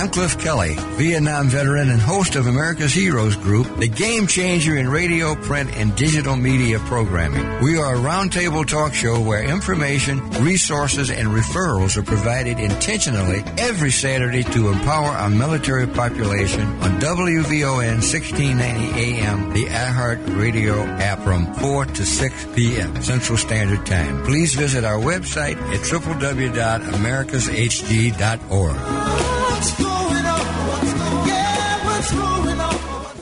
I'm Cliff Kelly, Vietnam veteran and host of America's Heroes Group, the game changer in radio, print, and digital media programming. We are a roundtable talk show where information, resources, and referrals are provided intentionally every Saturday to empower our military population on WVON 1690 AM, the iHeart Radio app from 4 to 6 p.m. Central Standard Time. Please visit our website at www.americashg.org. What's going on? What's going on?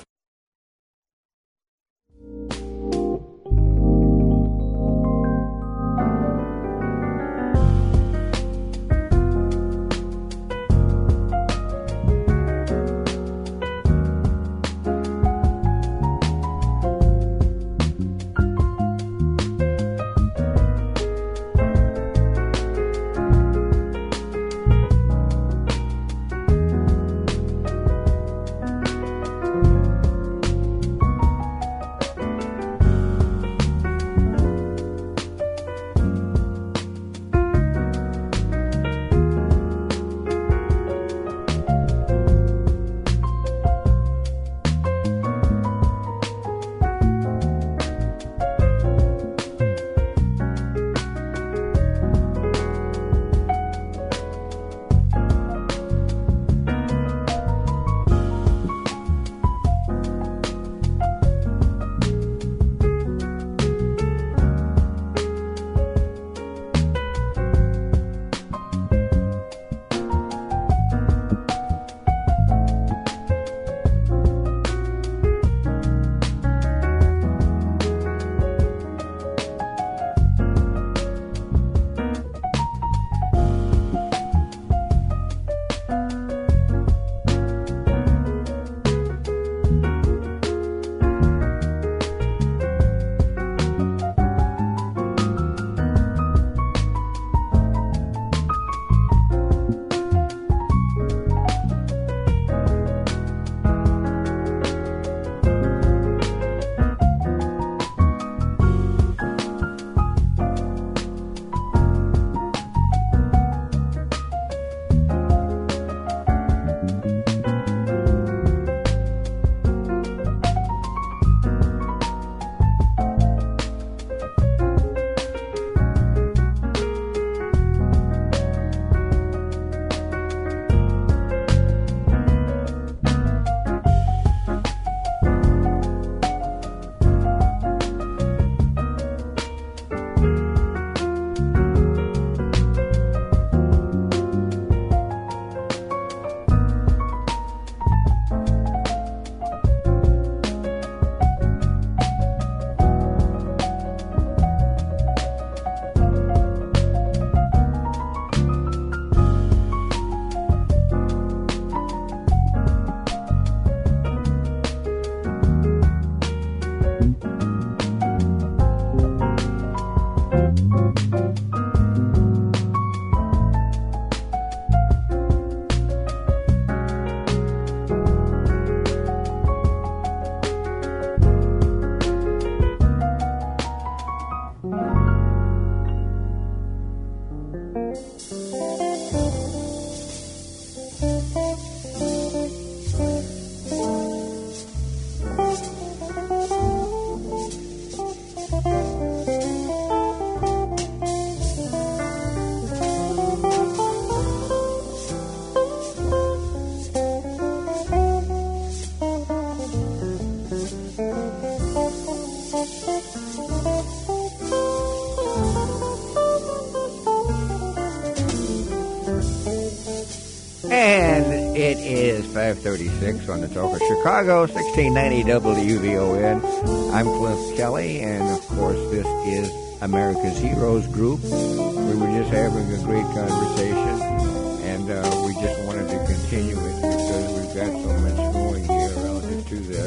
And it is 5:36 on the Talk of Chicago, 1690 WVON. I'm Cliff Kelly, and of course this is America's Heroes Group. We were just having a great conversation, and we just wanted to continue it because we've got so much going here relative to this.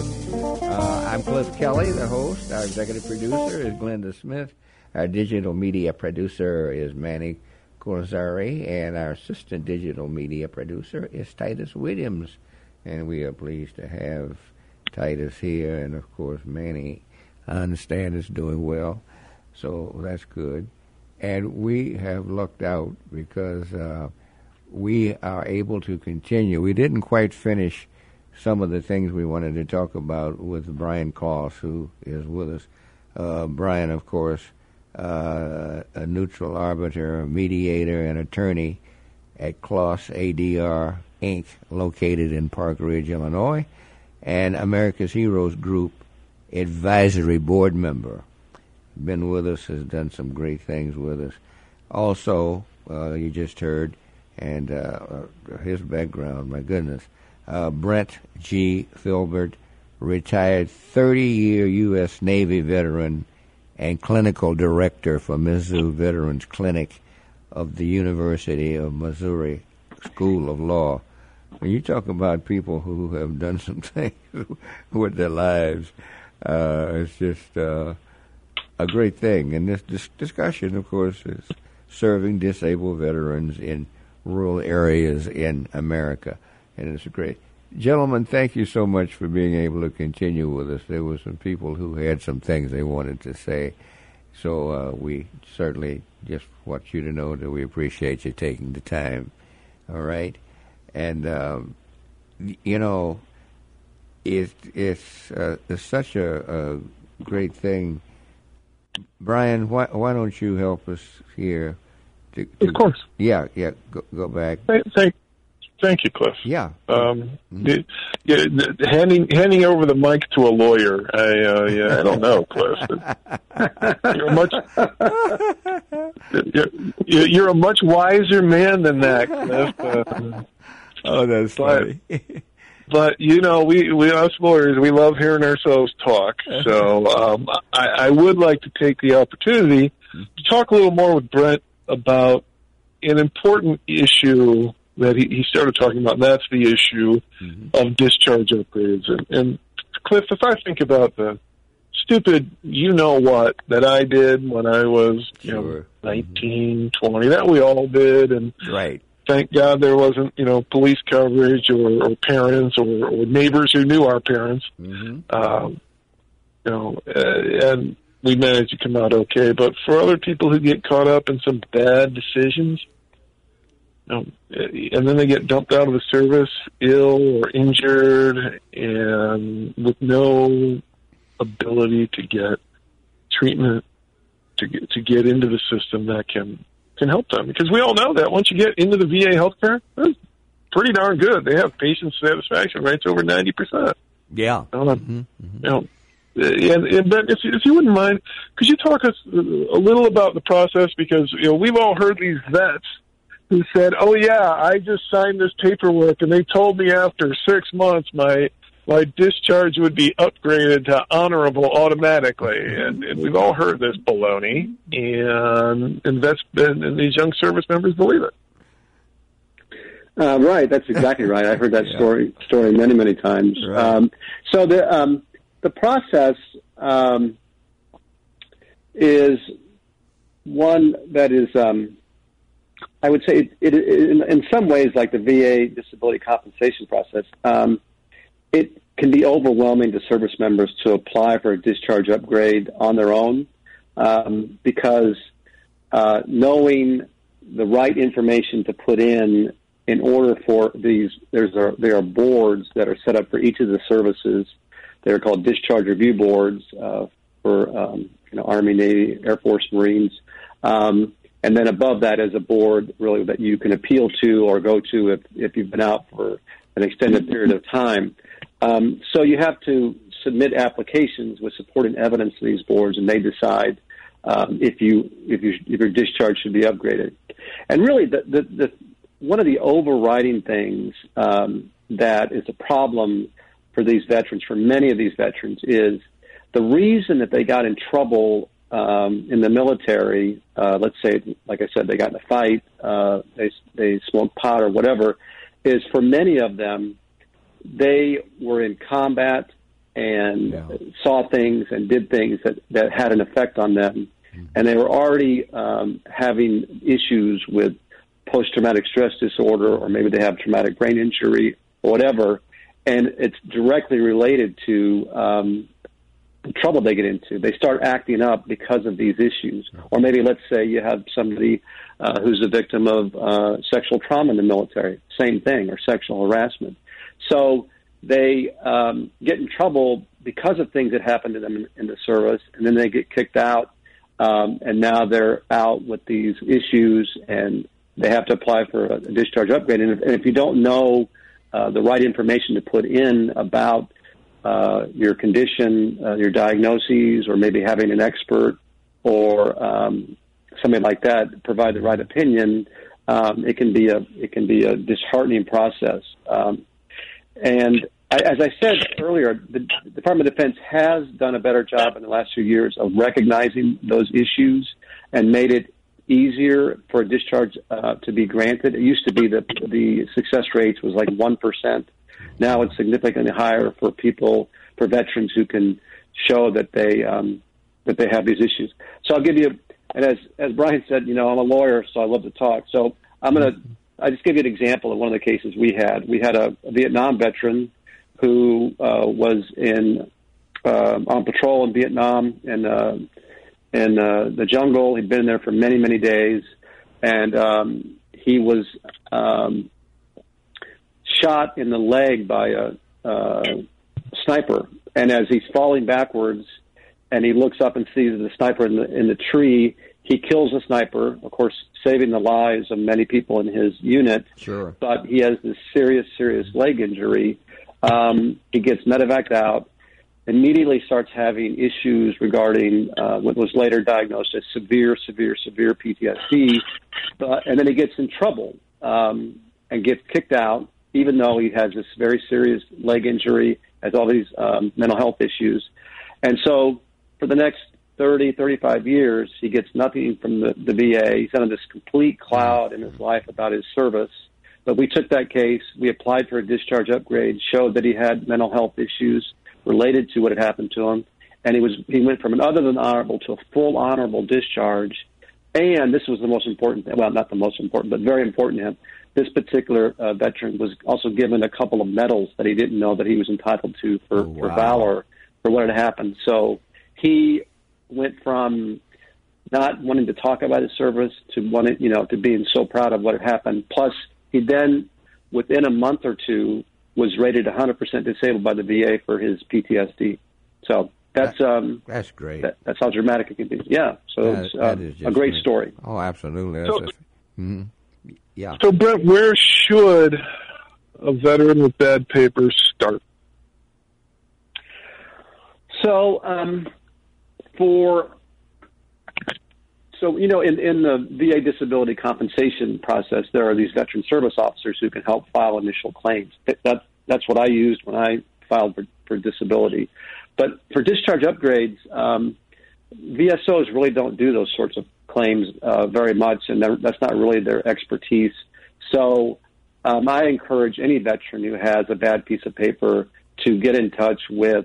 I'm Cliff Kelly, the host. Our executive producer is Glenda Smith. Our digital media producer is Manny Corzari, and our assistant digital media producer is Titus Williams. And we are pleased to have Titus here, and of course Manny, I understand, is doing well, so that's good. And we have lucked out because we are able to continue. We didn't quite finish some of the things we wanted to talk about with Brian Kloss, who is with us. Brian, of course, a neutral arbiter, mediator, and attorney at Kloss ADR, Inc., located in Park Ridge, Illinois, and America's Heroes Group advisory board member. Been with us, has done some great things with us. Also, you just heard, and his background, my goodness, Brent G. Filbert, retired 30-year U.S. Navy veteran and clinical director for Mizzou Veterans Clinic of the University of Missouri School of Law. When you talk about people who have done some things with their lives, it's just a great thing. And this discussion, of course, is serving disabled veterans in rural areas in America. And it's great. Gentlemen, thank you so much for being able to continue with us. There were some people who had some things they wanted to say. So we certainly just want you to know that we appreciate you taking the time. All right? And, it's such a great thing. Brian, why don't you help us here? Of course. Yeah, go back. Thank you, Cliff. Yeah. Handing over the mic to a lawyer, I don't know, Cliff. You're a much wiser man than that, Cliff. Oh, that's funny. But, we us lawyers, we love hearing ourselves talk. So I would like to take the opportunity to talk a little more with Brent about an important issue that he started talking about, and that's the issue of discharge upgrades. And Cliff, if I think about the stupid you-know-what that I did when I was 19, 20, that we all did, and right. Thank God there wasn't, police coverage or parents or neighbors who knew our parents. And we managed to come out okay. But for other people who get caught up in some bad decisions, and then they get dumped out of the service ill or injured and with no ability to get treatment, to get into the system that can help them. Because we all know that once you get into the VA healthcare, it's pretty darn good. They have patient satisfaction rates over 90%. Yeah. And if you wouldn't mind, could you talk us a little about the process? Because we've all heard these vets who said, "Oh yeah, I just signed this paperwork, and they told me after 6 months my discharge would be upgraded to honorable automatically," and we've all heard this baloney, and that's and these young service members believe it. Right, that's exactly right. I've heard that story many times. Right. So the process is one that is, I would say, it in some ways like the VA disability compensation process. It can be overwhelming to service members to apply for a discharge upgrade on their own because knowing the right information to put in order for these, there are boards that are set up for each of the services. They're called discharge review boards for Army, Navy, Air Force, Marines. And then above that is a board really that you can appeal to or go to if you've been out for an extended period of time. So you have to submit applications with supporting evidence to these boards, and they decide if your discharge should be upgraded. And really, the one of the overriding things that is a problem for these veterans, for many of these veterans, is the reason that they got in trouble in the military. Let's say, like I said, they got in a fight, they smoked pot or whatever. Is for many of them, they were in combat and saw things and did things that had an effect on them. And they were already having issues with post-traumatic stress disorder, or maybe they have traumatic brain injury or whatever. And it's directly related to trouble they get into. They start acting up because of these issues. Or maybe let's say you have somebody who's a victim of sexual trauma in the military, same thing, or sexual harassment. So they get in trouble because of things that happened to them in the service, and then they get kicked out, and now they're out with these issues, and they have to apply for a discharge upgrade. And if you don't know the right information to put in about your condition, your diagnoses, or maybe having an expert or something like that provide the right opinion, it can be a disheartening process. And as I said earlier, the Department of Defense has done a better job in the last few years of recognizing those issues and made it easier for a discharge to be granted. It used to be that the success rates was like 1%. Now it's significantly higher for veterans who can show that they have these issues. So I'll give you, and as Brian said, I'm a lawyer, so I love to talk. So I just give you an example of one of the cases we had. We had a Vietnam veteran who was on patrol in Vietnam in the jungle. He'd been there for many, many days, and he was shot in the leg by a sniper. And as he's falling backwards, and he looks up and sees the sniper in the tree, he kills the sniper, of course, saving the lives of many people in his unit. Sure. But he has this serious sk injury. He gets medevaced out, immediately starts having issues regarding what was later diagnosed as severe PTSD. And then he gets in trouble and gets kicked out, even though he has this very serious leg injury, has all these mental health issues. And so for the next 30, 35 years, he gets nothing from the VA. He's under this complete cloud in his life about his service. But we took that case, we applied for a discharge upgrade, showed that he had mental health issues related to what had happened to him, and he went from an other than honorable to a full honorable discharge. And this was the most important, well, not the most important, but very important to him. This particular veteran was also given a couple of medals that he didn't know that he was entitled to for valor, for what had happened. So he went from not wanting to talk about his service to wanting, to being so proud of what had happened. Plus, he then, within a month or two, was rated 100% disabled by the VA for his PTSD. So that's great. That's how dramatic it can be. Yeah. So it's a great story. Oh, absolutely. Yeah. So, Brent, where should a veteran with bad papers start? So, in the VA disability compensation process, there are these veteran service officers who can help file initial claims. That's what I used when I filed for disability. But for discharge upgrades, VSOs really don't do those sorts of claims very much, and that's not really their expertise. So I encourage any veteran who has a bad piece of paper to get in touch with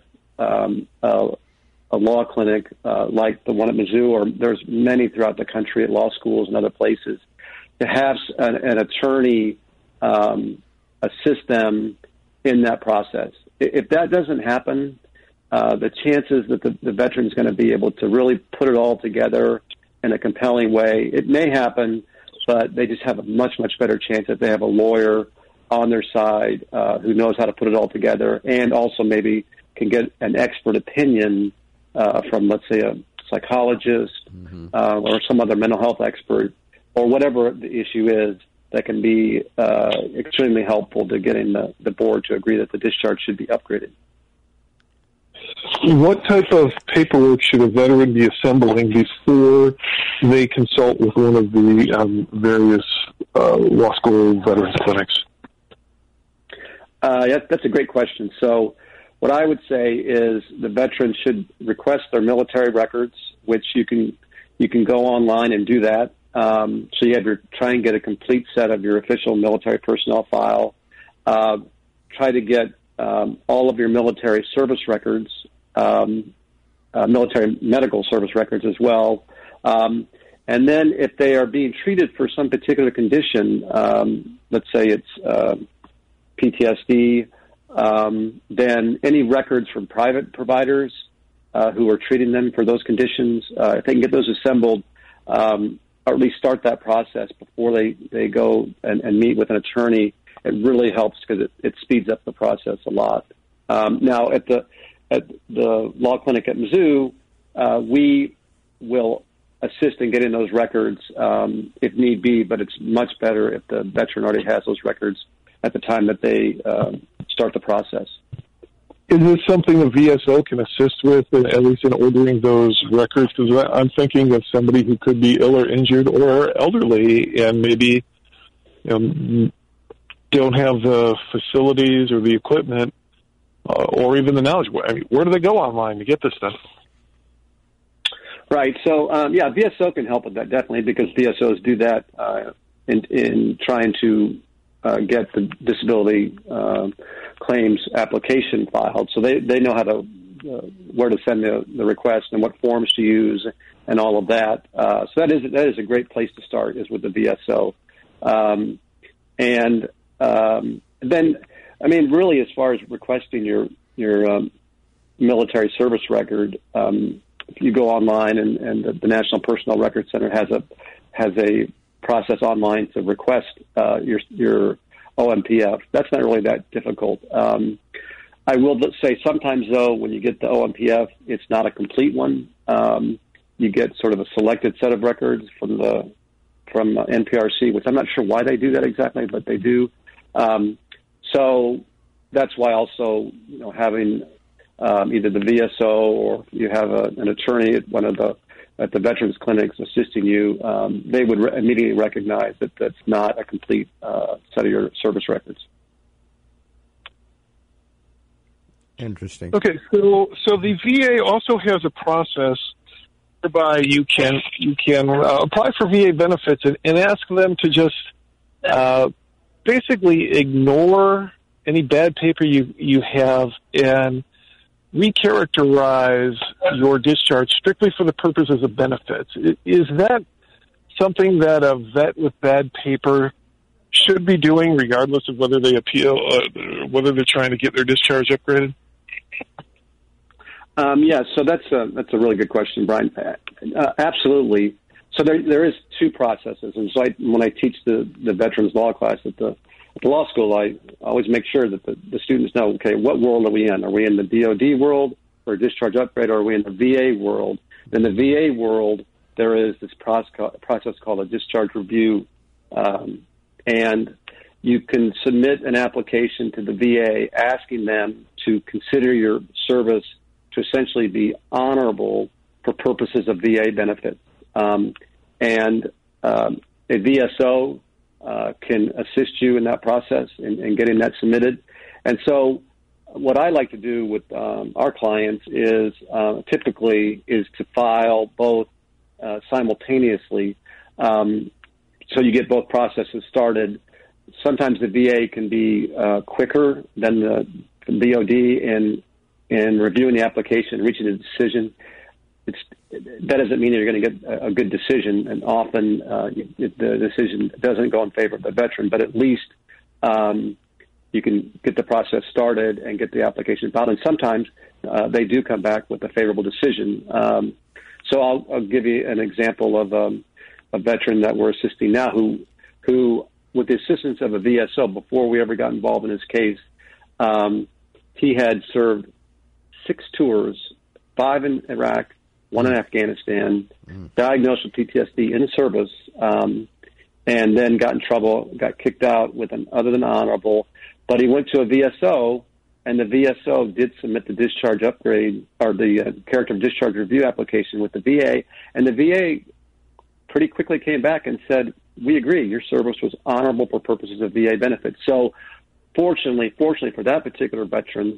a law clinic like the one at Mizzou, or there's many throughout the country at law schools and other places, to have an attorney assist them in that process. If that doesn't happen, the chances that the veteran's going to be able to really put it all together in a compelling way, it may happen, but they just have a much, much better chance if they have a lawyer on their side who knows how to put it all together, and also maybe can get an expert opinion from, let's say, a psychologist or some other mental health expert, or whatever the issue is, that can be extremely helpful to getting the board to agree that the discharge should be upgraded. What type of paperwork should a veteran be assembling before they consult with one of the various law school veterans clinics? That's a great question. So what I would say is the veteran should request their military records, which you can go online and do that. So you try and get a complete set of your official military personnel file. Try to get all of your military service records, military medical service records as well. And then if they are being treated for some particular condition, let's say it's PTSD, then any records from private providers who are treating them for those conditions. If they can get those assembled, or at least start that process before they go and meet with an attorney, it really helps because it speeds up the process a lot. Now, at the law clinic at Mizzou, we will assist in getting those records if need be, but it's much better if the veteran already has those records at the time that they start the process. Is this something the VSO can assist with, at least in ordering those records? Because I'm thinking of somebody who could be ill or injured or elderly and maybe don't have the facilities or the equipment or even the knowledge. I mean, where do they go online to get this stuff? Right. So, VSO can help with that, definitely, because VSOs do that in trying to get the disability claims application filed. So they know how to where to send the request and what forms to use and all of that. So that is a great place to start, is with the VSO. And then, I mean, really, as far as requesting your military service record, if you go online and the National Personnel Records Center has a process online to request your OMPF. That's not really that difficult. I will say sometimes, though, when you get the OMPF, it's not a complete one. You get sort of a selected set of records from NPRC, which I'm not sure why they do that exactly, but they do. So that's why also, having either the VSO or you have an attorney at at the veterans clinics assisting you, they would immediately recognize that that's not a complete set of your service records. Interesting. Okay, so the VA also has a process whereby you can apply for VA benefits and ask them to just basically ignore any bad paper you have and recharacterize your discharge strictly for the purposes of benefits. Is that something that a vet with bad paper should be doing, regardless of whether they appeal, whether they're trying to get their discharge upgraded? So that's a really good question, Brian. Absolutely. So there is two processes, and so when I teach the veterans law class at the law school, I always make sure that the students know, okay, what world are we in? Are we in the DOD world or discharge upgrade, or are we in the VA world? In the VA world, there is this process called a discharge review, and you can submit an application to the VA asking them to consider your service to essentially be honorable for purposes of VA benefits. And a VSO can assist you in that process in getting that submitted. And so what I like to do with our clients is typically to file both simultaneously, so you get both processes started. Sometimes the VA can be quicker than the BOD in reviewing the application and reaching a decision. That doesn't mean you're going to get a good decision, and often the decision doesn't go in favor of the veteran, but at least you can get the process started and get the application filed. And sometimes they do come back with a favorable decision. So I'll give you an example of a veteran that we're assisting now who, with the assistance of a VSO, before we ever got involved in his case, he had served 6 tours, 5 in Iraq, 1 in Afghanistan, diagnosed with PTSD in service, and then got in trouble, got kicked out with an other than honorable. But he went to a VSO, and the VSO did submit the discharge upgrade or the character of discharge review application with the VA, and the VA pretty quickly came back and said, we agree, your service was honorable for purposes of VA benefits. So fortunately for that particular veteran,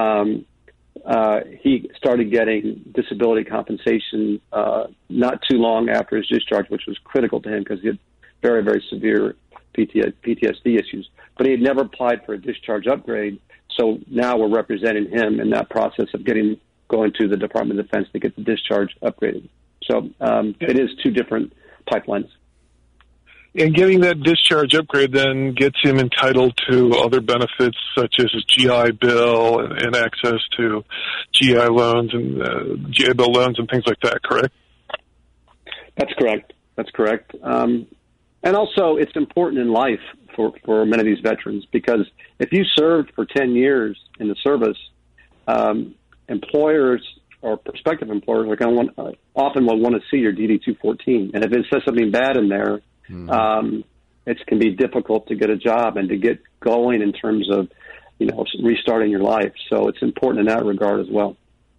he started getting disability compensation not too long after his discharge, which was critical to him because he had very, very severe PTSD issues. But he had never applied for a discharge upgrade, so now we're representing him in that process of going to the Department of Defense to get the discharge upgraded. So it is 2 different pipelines. And getting that discharge upgrade then gets him entitled to other benefits such as his GI Bill and access to GI loans and GI Bill loans and things like that, correct? That's correct. And also, it's important in life for many of these veterans, because if you served for 10 years in the service, employers or prospective employers are going to often will want to see your DD-214. And if it says something bad in there, it can be difficult to get a job and to get going in terms of, restarting your life. So it's important in that regard as well.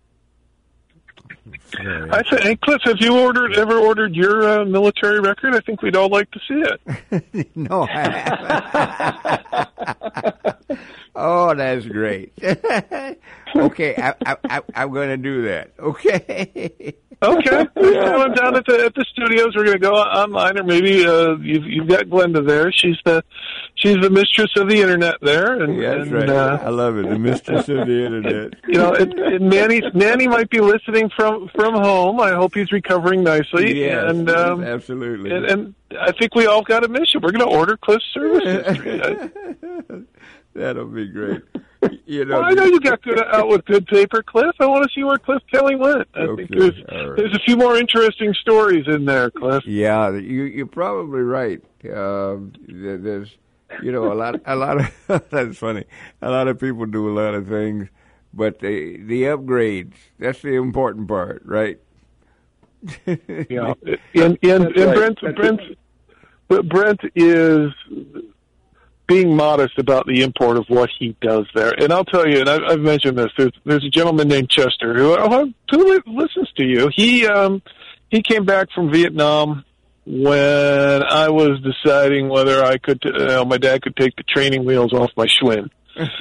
I think, hey, Cliff, have you ever ordered your military record? I think we'd all like to see it. No, I haven't. Oh, that's great. Okay, I'm going to do that. Okay. Okay. I'm down at the studios. We're going to go online, or maybe you've got Glenda there. She's the mistress of the internet there. And, yeah, that's right. I love it. The mistress of the internet. And Manny might be listening from home. I hope he's recovering nicely. Yes, and absolutely. And I think we all got a mission. We're going to order Cliff's service history. That'll be great. Well, I know you got out with good paper, Cliff. I want to see where Cliff Kelly went. I think there's a few more interesting stories in there, Cliff. Yeah, you're probably right. There's, a lot of that's funny. A lot of people do a lot of things, but the upgrades, that's the important part, right? Yeah, and Brent is being modest about the import of what he does there. And I'll tell you, and I've mentioned this, there's a gentleman named Chester who listens to you. He came back from Vietnam when I was deciding whether I could, my dad could take the training wheels off my Schwinn.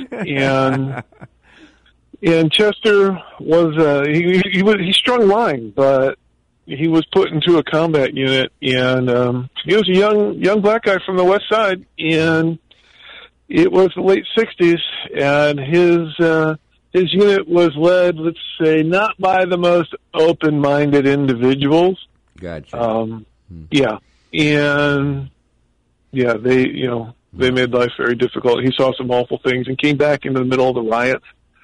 And Chester was, he strung line, but he was put into a combat unit, and he was a young black guy from the West Side, and it was the late 60s, and his unit was led, let's say, not by the most open-minded individuals. Gotcha. Yeah, and they made life very difficult. He saw some awful things and came back into the middle of the riots,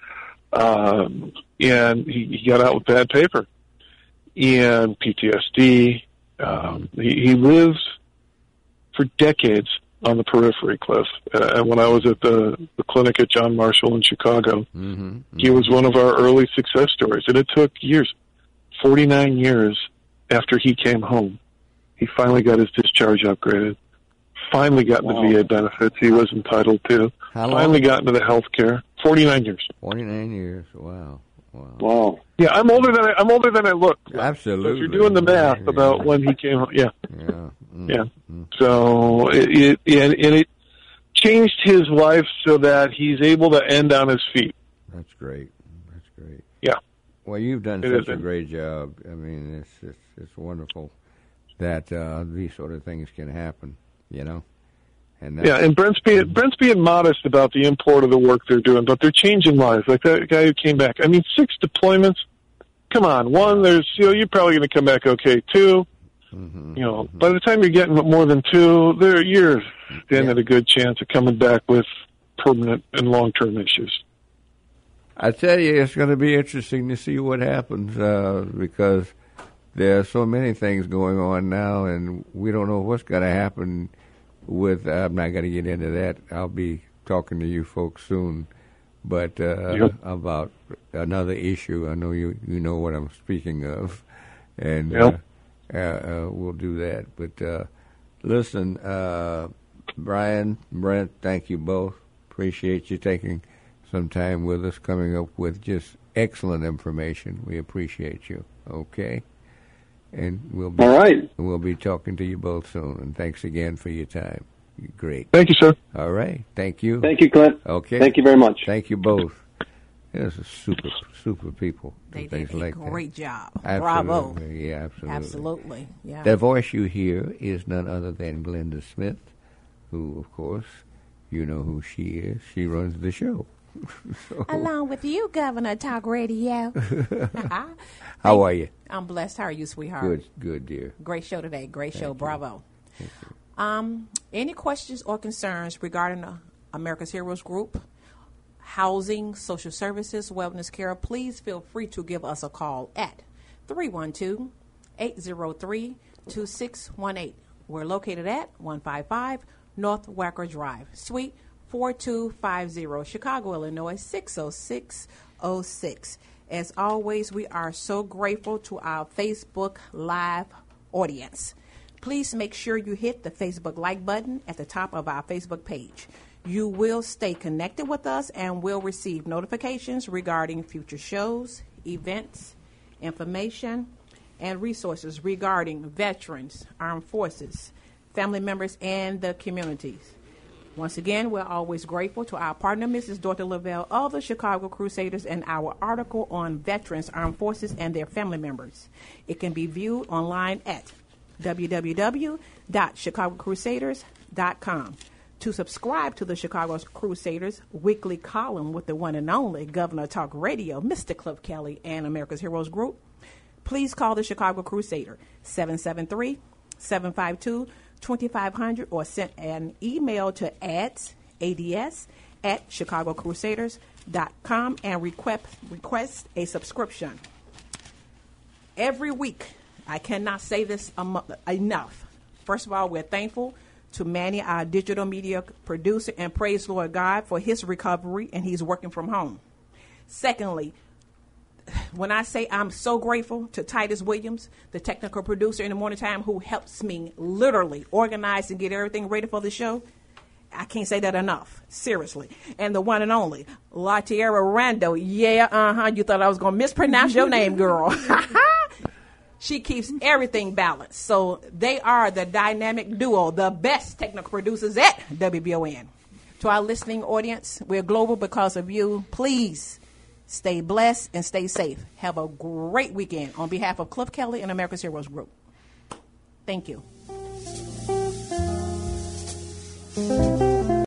and he got out with bad paper and PTSD. He lives for decades on the periphery, Cliff. When I was at the clinic at John Marshall in Chicago, he was one of our early success stories. And it took years, 49 years after he came home. He finally got his discharge upgraded, finally got the VA benefits he was entitled to, finally got into the health care. 49 years. 49 years, wow. Yeah, I'm older than I look. Absolutely. So if you're doing the math about when he came home, yeah. So it changed his life so that he's able to end on his feet. That's great. Yeah. Well, you've done such a great job. I mean, it's wonderful that these sort of things can happen. And and Brent's being modest about the import of the work they're doing, but they're changing lives. Like that guy who came back. I mean, 6 deployments. Come on, one. There's you're probably going to come back okay. 2. By the time you're getting more than 2, you're standing a good chance of coming back with permanent and long-term issues. I tell you, it's going to be interesting to see what happens because there are so many things going on now, and we don't know what's going to happen. I'm not going to get into that. I'll be talking to you folks soon, but about another issue. I know you know what I'm speaking of, and we'll do that. But listen, Brian, Brent, thank you both. Appreciate you taking some time with us, coming up with just excellent information. We appreciate you. Okay. And we'll be talking to you both soon. And thanks again for your time. Great. Thank you, sir. All right. Thank you. Thank you, Clint. Okay. Thank you very much. Thank you both. Those are super people. They did a great job. Absolutely. Bravo. Yeah, absolutely. Absolutely. Yeah. The voice you hear is none other than Glenda Smith, who, of course, you know who she is. She runs the show. Along with you, Governor Talk Radio. How are you? I'm blessed. How are you, sweetheart? Good, dear. Great show today. Great show. Bravo. Any questions or concerns regarding America's Heroes Group, housing, social services, wellness care, please feel free to give us a call at 312-803-2618. We're located at 155 North Wacker Drive, Suite 4250, Chicago, Illinois 60606. As always, we are so grateful to our Facebook Live audience. Please make sure you hit the Facebook like button at the top of our Facebook page. You will stay connected with us and will receive notifications regarding future shows, events, information, and resources regarding veterans, armed forces, family members, and the communities. Once again, we're always grateful to our partner, Mrs. Dorothy Lavelle of the Chicago Crusaders, and our article on veterans, armed forces, and their family members. It can be viewed online at www.chicagocrusaders.com. To subscribe to the Chicago Crusaders weekly column with the one and only Governor Talk Radio, Mr. Cliff Kelly, and America's Heroes Group, please call the Chicago Crusader, 773-752-2500, or send an email to ads@chicagocrusaders.com and request a subscription. Every week, I cannot say this enough. First of all, we're thankful to Manny, our digital media producer, and praise Lord God for his recovery, and he's working from home. Secondly, when I say I'm so grateful to Titus Williams, the technical producer in the morning time, who helps me literally organize and get everything ready for the show, I can't say that enough. Seriously. And the one and only LaTierra Rando. Yeah, you thought I was going to mispronounce your name, girl. She keeps everything balanced. So they are the dynamic duo, the best technical producers at WBON. To our listening audience, we're global because of you. Please stay blessed and stay safe. Have a great weekend on behalf of Cliff Kelly and America's Heroes Group. Thank you.